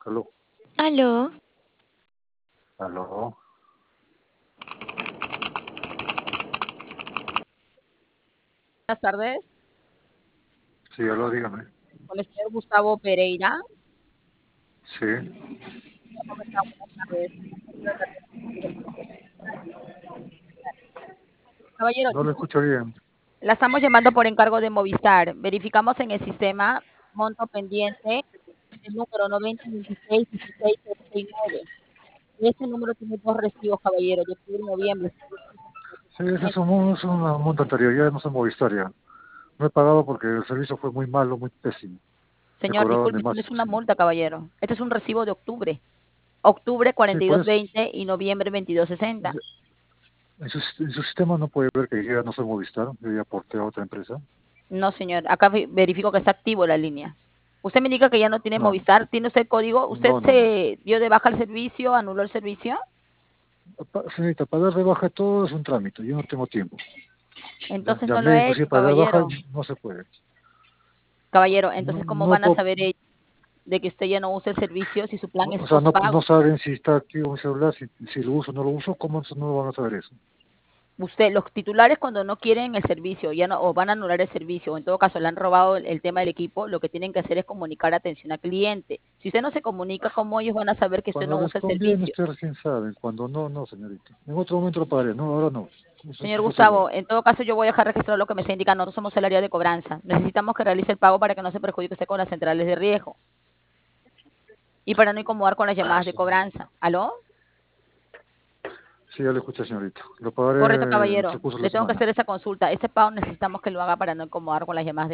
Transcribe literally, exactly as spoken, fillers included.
Aló, Aló, aló. Buenas tardes, Sí, aló, dígame. con el señor Gustavo Pereira. Sí, ¿Cómo está? Buenas tardes. Caballero, no lo disculpe, escucho bien. la estamos llamando por encargo de Movistar. Verificamos en el sistema monto pendiente el número noventa veintiséis dieciséis sesenta y nueve. Este número tiene dos recibos, caballero, de octubre y noviembre. Sí, ese es un, mu- es un monto anterior, ya no soy Movistar ya. No he pagado porque el servicio fue muy malo, muy pésimo. Me Señor, cobraron de disculpe, esto más no es una encima. multa, caballero. Este es un recibo de octubre. Octubre Sí, cuarenta y dos pues, veinte y noviembre veintidós sesenta. en su, en su sistema no puede ver que yo ya no soy Movistar, yo ya aporté a otra empresa. No, señor. Acá ve- verifico que está activo la línea. Usted me indica que ya no tiene No, Movistar. ¿Tiene usted código? ¿Usted no, no, no. se dio de baja el servicio, anuló el servicio? Pa- Señorita, para dar de baja todo es un trámite, yo no tengo tiempo. Ya- Entonces no lo Llamé he inclusive hecho, para dar baja, caballero. no se puede. Caballero, No, entonces ¿cómo no van a puedo, saber ellos de que usted ya no usa el servicio si su plan es o sea, no, no postpago? saben si está activo mi celular, si, si lo uso o no lo uso, ¿cómo no van a saber eso? Usted, los titulares cuando no quieren el servicio ya no, o van a anular el servicio, o en todo caso le han robado el, el tema del equipo, lo que tienen que hacer es comunicar atención al cliente. Si usted no se comunica, ¿cómo ellos van a saber que usted Cuando no les usa el conviene, servicio? usted recién sabe. Cuando no, no, señorita. En otro momento lo pagaré. No, ahora no. Eso, Señor eso seguro. Gustavo, en todo caso yo voy a dejar registrado lo que me está indicando. Nosotros somos el área de cobranza. Necesitamos que realice el pago para que no se perjudique usted con las centrales de riesgo y para no incomodar con las Ah, llamadas de sí. cobranza. ¿Aló? Sí, ya le escuché, señorita. Lo Correcto, pagaré en el caballero. transcurso de Le la tengo que semana. hacer esa consulta. Este pago necesitamos que lo haga para no incomodar con las llamadas de